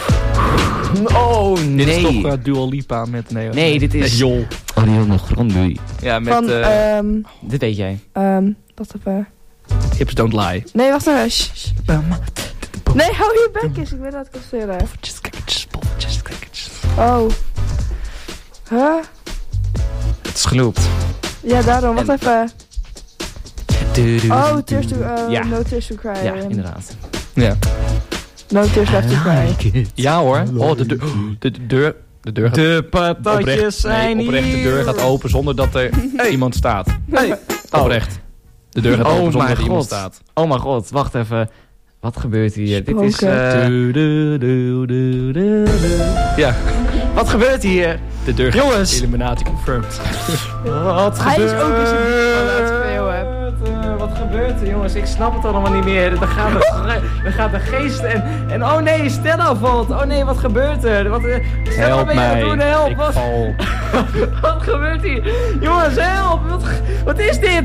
Oh nee. Dit is toch Dua Lipa met... Nee, dit is... Jol. Ariana Grande. Ja, met... Van, dit weet jij. Wacht even. Hips don't lie. Nee, wacht even. Nee, hou je bek eens. Ik ben aan het concentreren. Poffertjes, Oh. Huh? is geloopd. Ja, daarom. Wacht even. Oh, No Tears to Cry. Ja, inderdaad. Ja. No Tears Left to Cry. Ja hoor. Oh, de deur gaat... De patatjes zijn oprecht, de deur gaat open zonder dat er iemand staat. Hey. Oprecht. De deur gaat open zonder dat er iemand staat. Oh mijn god, wacht even. Wat gebeurt hier? Spoken. Dit is... Ja. Wat gebeurt hier? De deur gaat Illuminati confirmed. Wat Hij gebeurt? is ook eens een Wat gebeurt er, jongens? Ik snap het allemaal niet meer. Dan gaat de geest en oh nee, Stella valt. Oh nee, wat gebeurt er? Stella, help ben je aan het mij. doen? Help. Ik val. Wat gebeurt hier? Jongens, help. Wat is dit?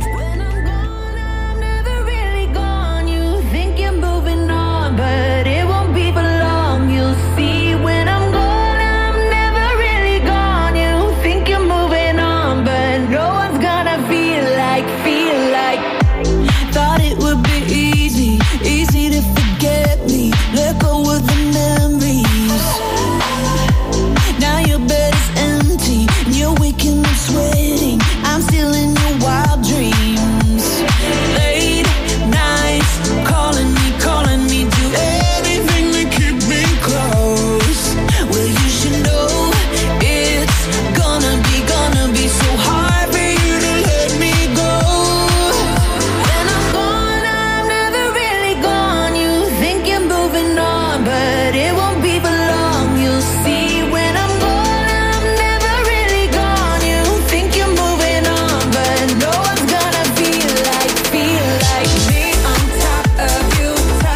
But it won't be for long. You'll see when I'm gone. I'm never really gone. You think you're moving on, but no one's gonna feel like. Thought it would be easy to forget me. Let go of the memories. Now your bed is empty and you're waking up sweating. I'm still in your wild dreams. Late nights calling me. Do anything to keep me close. Well, you should know it's gonna be so hard for you to let me go. When I'm gone, I'm never really gone. You think you're moving on, but it won't be for long. You'll see when I'm gone, I'm never really gone. You think you're moving on, but no one's gonna feel like me on top of you.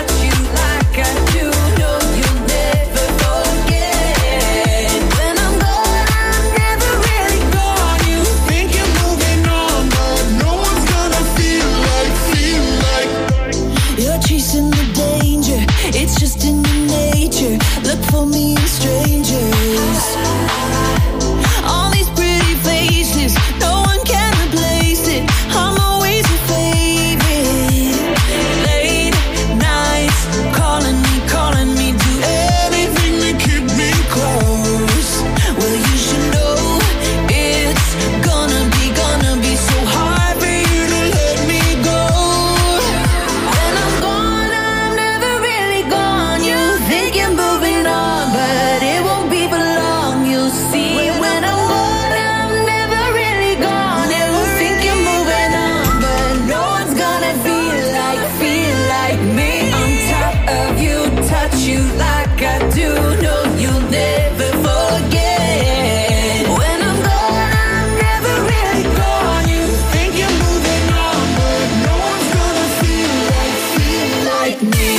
It's just in your nature. Look for me in strangers. All these pretty faces, no one can replace it. I'm always your favorite. Late nights, calling me, do anything to keep me close. Well, you should know it's gonna be so hard for you to let me go. When I'm gone, I'm never really gone. You think you're moving on, but it won't be for long. You'll see when I'm gone, I'm never really gone. You think you're moving on, but no one's gonna feel like me on top of you, touch you like I do. No, you'll never forget. When I'm gone, I'm never really gone. You think you're moving on, but no one's gonna feel like me.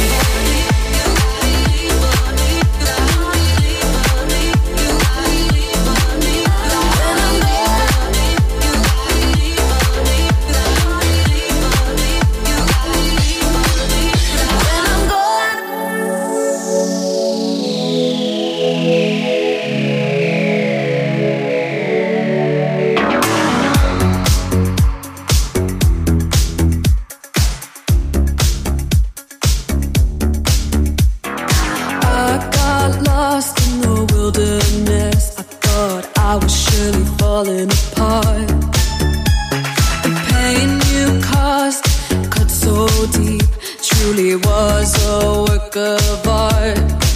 I got lost in the wilderness. I thought I was surely falling apart. The pain you caused cut so deep, truly was a work of art.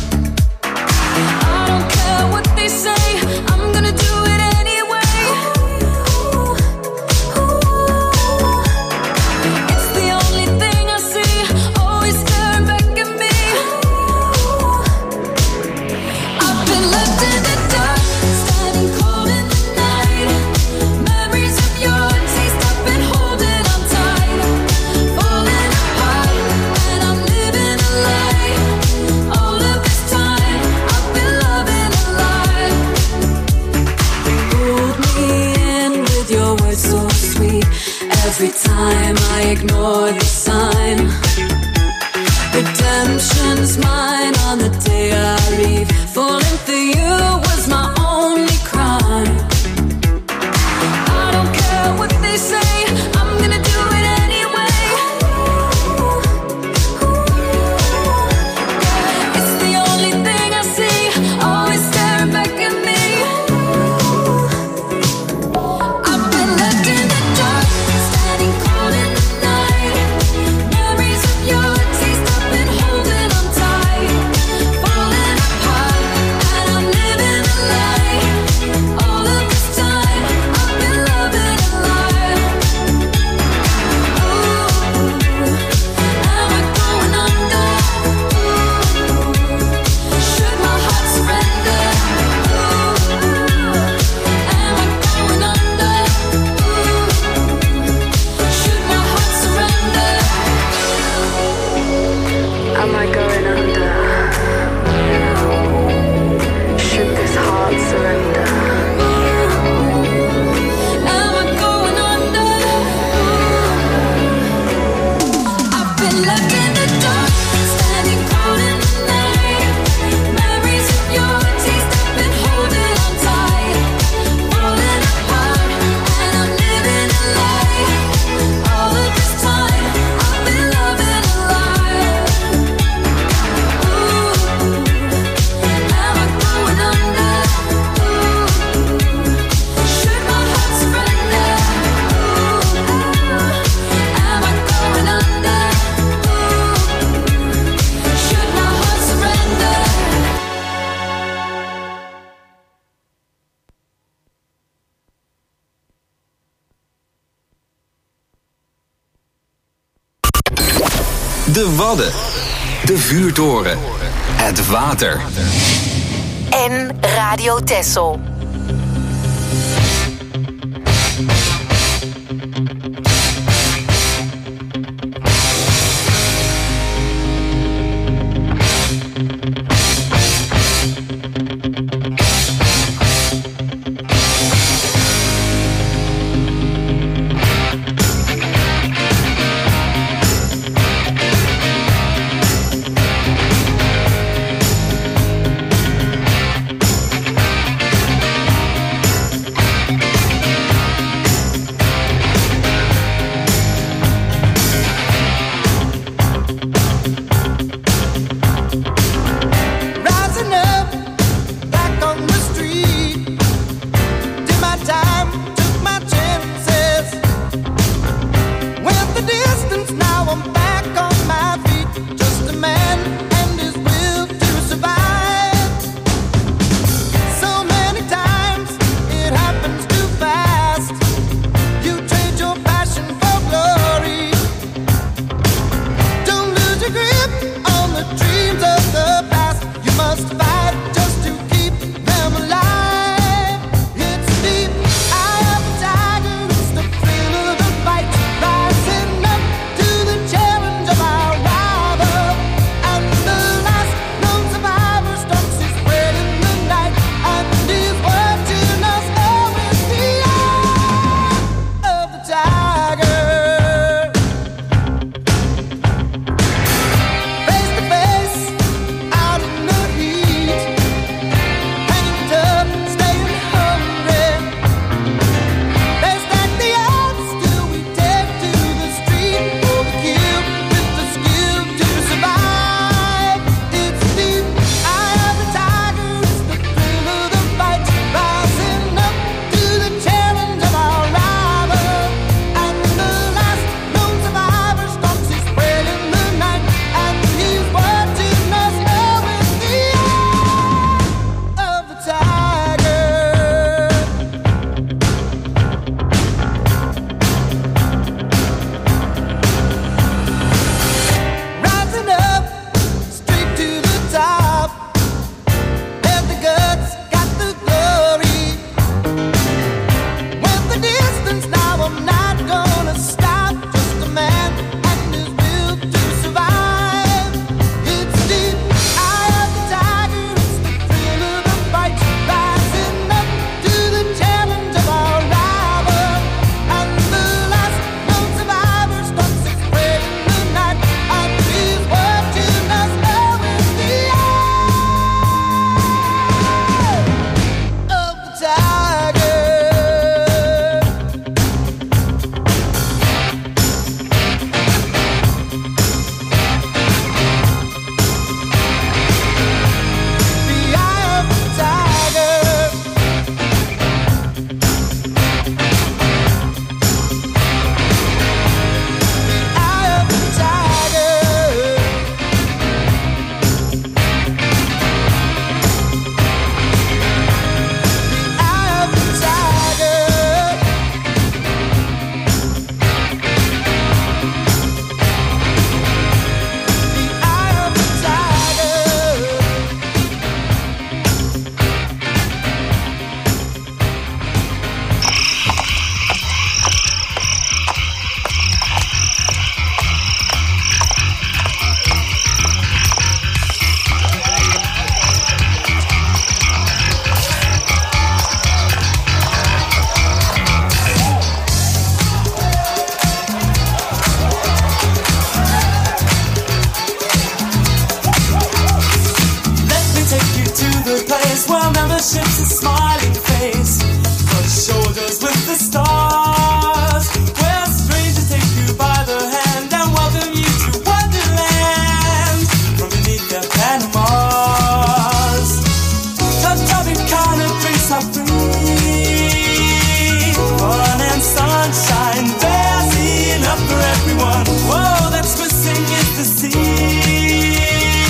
I don't care what they say, I'm gonna do it anyway. It's the only thing I see, always staring back at me. I've been left in the dark, standing cold in the night. Memories of your taste, I've been holding on tight. Falling apart, and I'm living a lie. All of this time, I've been loving a lie. Hold me in with your words so sweet. Every time I ignore the sign. Redemption's mine on the day I leave. Falling for you was my only crime. I don't care what they say, I'm gonna do it anyway. It's the only thing I see, always staring back at me. I've been De Wadden. De Vuurtoren. Het water. En Radio Texel.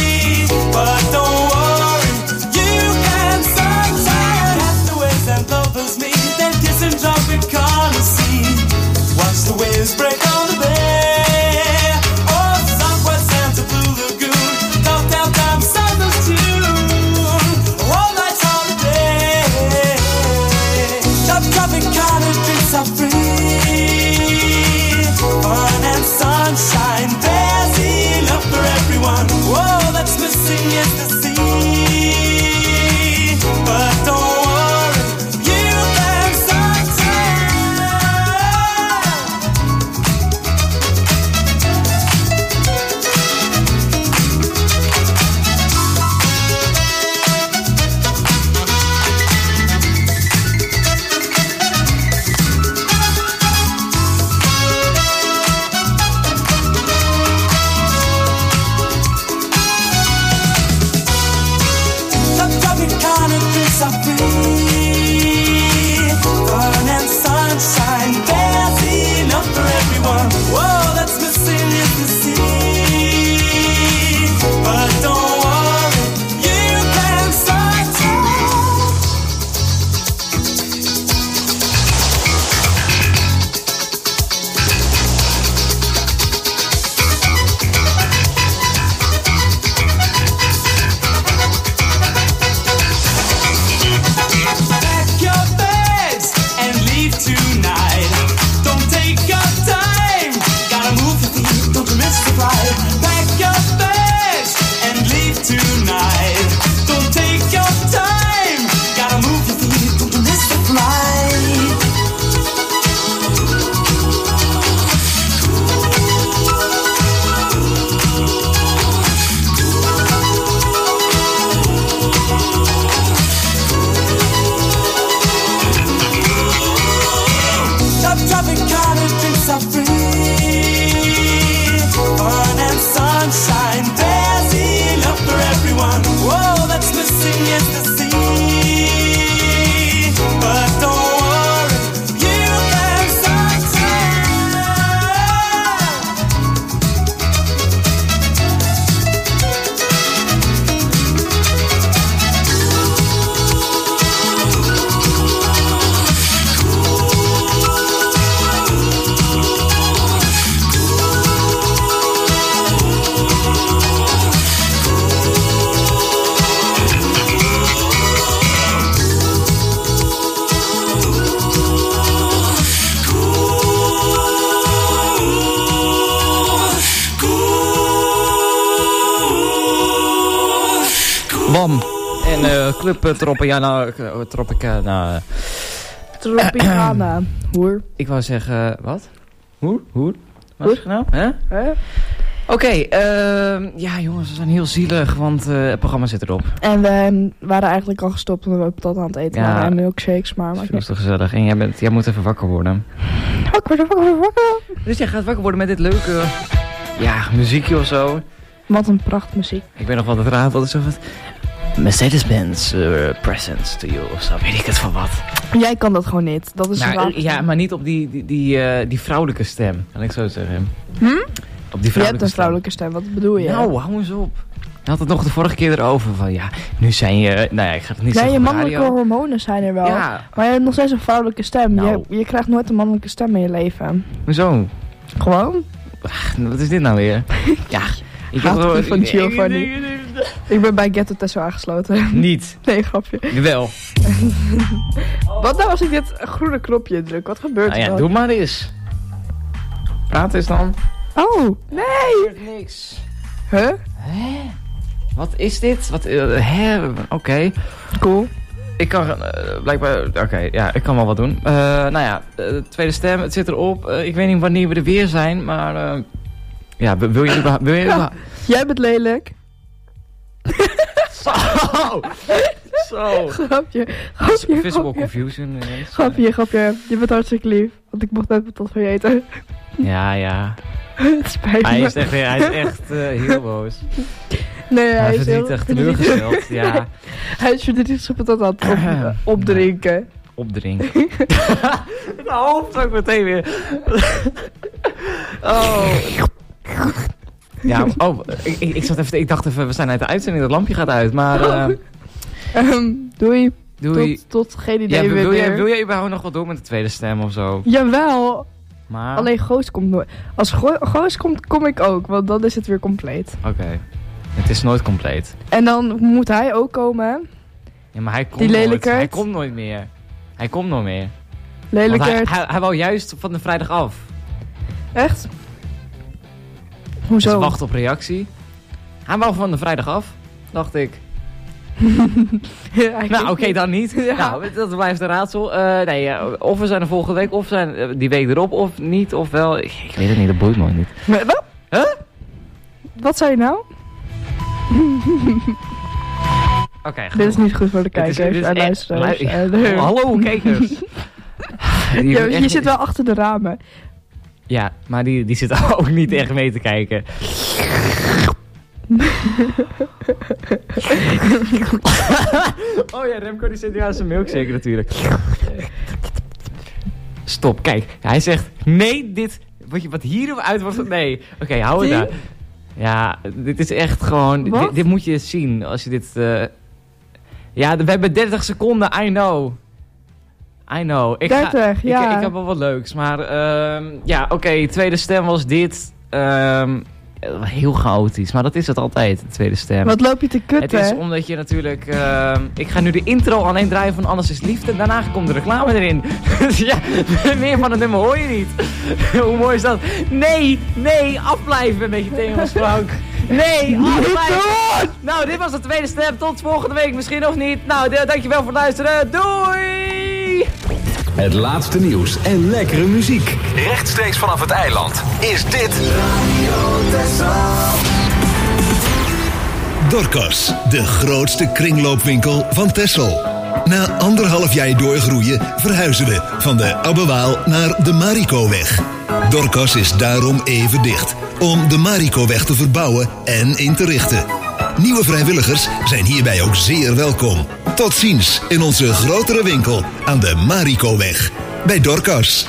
But don't worry, you can sunshine. Castaways and love. are free. Fun and sunshine, there's enough for everyone. Whoa, that's missing is the sea. But don't worry, you can start to. Pack your bags and leave tonight. Don't take your time. Gotta move your feet, don't you miss the flight. Pack your bags and leave tonight. Don't take your time. Gotta move your feet, don't you miss the flight. Top Tropicana drinks are free. Fun and sunshine, there's enough for everyone. Whoa, that's missing is the sea. But don't worry, you can start to. Bam. En Club Tropicana. Tropicana. Hoer. Ik wou zeggen, wat? Hoer? Wat zeg je nou? Hè? Oké, ja jongens, we zijn heel zielig, want het programma zit erop. En we waren eigenlijk al gestopt omdat we patat aan het eten waren en milkshakes, maar... Dat is toch gezellig. En jij moet even wakker worden. Wakker. Dus jij gaat wakker worden met dit leuke, muziekje of zo. Wat een prachtmuziek. Ik ben nog wel het raad, wat is zo wat... Mercedes-Benz presents to you of zo, weet ik het van wat. Jij kan dat gewoon niet, dat is raar. Ja, maar niet op die vrouwelijke stem, kan ik zo zeggen. Op die je hebt een vrouwelijke stem, wat bedoel je? Nou, hou eens op. Je had het nog de vorige keer erover van, nu zijn je... Nou ja, ik ga het niet zeggen. Nee, je mannelijke hormonen zijn er wel. Ja. Maar je hebt nog steeds een vrouwelijke stem. Nou. Je krijgt nooit een mannelijke stem in je leven. Hoezo? Gewoon? Wat is dit nou weer? Ja, ik heb gewoon... van Giovanni. Ik ben bij Ghetto Tesso aangesloten. Niet? Nee, grapje. Wel. Wat nou als ik dit groene knopje druk? Wat gebeurt er dan? Ja, doe maar eens. Praat eens dan. Oh, nee! Er gebeurt niks. Huh? Hè? Wat is dit? Oké. Cool. Ik kan blijkbaar... Oké, ik kan wel wat doen. Tweede stem, het zit erop. Ik weet niet wanneer we er weer zijn, maar... wil je Jij bent lelijk. Zo. Grapje. Visible confusion. Grapje. Je bent hartstikke lief. Want ik mocht net patat van je eten. Ja. Het spijt me. Hij is echt heel boos. Nee, hij is niet echt teleurgesteld. Ja. Hij is verdrietig zijn patat aan het opdrinken. Opdrinken. Nou, ook meteen weer. Oh. Ja, ik dacht even, we zijn uit de uitzending, dat lampje gaat uit, maar... Doei. Tot geen idee weer. Wil jij überhaupt nog wat doen met de tweede stem of zo? Jawel. Maar... Alleen Goos komt nooit. Als Goos komt, kom ik ook, want dan is het weer compleet. Oké. Het is nooit compleet. En dan moet hij ook komen. Ja, maar hij komt die lelijkert. Hij komt nooit meer. Lelijkert. Hij wou juist van de vrijdag af. Echt? Hoezo? Dus wacht op reactie. Hij wou van de vrijdag af, dacht ik. Oké, dan niet. Ja. Nou, dat blijft een raadsel. Of we zijn er volgende week, of zijn die week erop, of niet, of wel. Ik weet het niet, dat boeit me niet. Wat? Huh? Wat zei je nou? Oké, dit is niet goed voor de kijkers en luisteraars. Hallo, kijkers. Je zit wel achter de ramen. Ja, maar die zit ook niet echt mee te kijken. Oh ja, Remco die zit nu aan zijn milkshake natuurlijk. Stop, kijk. Hij zegt, nee, dit... Wat hieruit wordt... Nee, oké, hou het daar. Ja, dit is echt gewoon... Dit moet je zien als je dit... Ja, we hebben 30 seconden, I know. Ik heb wel wat leuks, maar... ja, oké, tweede stem was dit. Heel chaotisch, maar dat is het altijd, de tweede stem. Wat loop je te kutten? Het is omdat je natuurlijk... ik ga nu de intro alleen draaien van Alles is Liefde. Daarna komt de reclame erin. Ja, meer van het nummer hoor je niet. Hoe mooi is dat? Nee, afblijven met je thema's, Frank. Nee, afblijven. Nou, dit was de tweede stem. Tot volgende week misschien of niet. Nou, dankjewel voor het luisteren. Doei! Het laatste nieuws en lekkere muziek. Rechtstreeks vanaf het eiland is dit Radio Texel. Dorcas, de grootste kringloopwinkel van Texel. Na 1,5 jaar doorgroeien verhuizen we van de Abbewaal naar de Marikoweg. Dorcas is daarom even dicht, om de Marikoweg te verbouwen en in te richten. Nieuwe vrijwilligers zijn hierbij ook zeer welkom. Tot ziens in onze grotere winkel aan de Marikoweg bij Dorcas.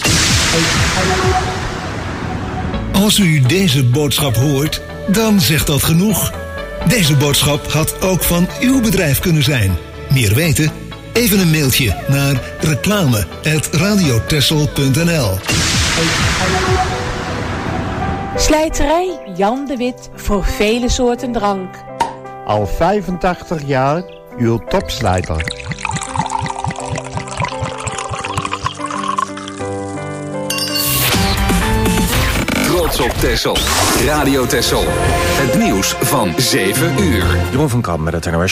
Als u deze boodschap hoort, dan zegt dat genoeg. Deze boodschap had ook van uw bedrijf kunnen zijn. Meer weten? Even een mailtje naar reclame@radiotexel.nl. Slijterij Jan de Wit voor vele soorten drank. Al 85 jaar uw topslijter. Trots op Texel. Radio Texel. Het nieuws van 7 uur. Jeroen van Kamp met het NOS.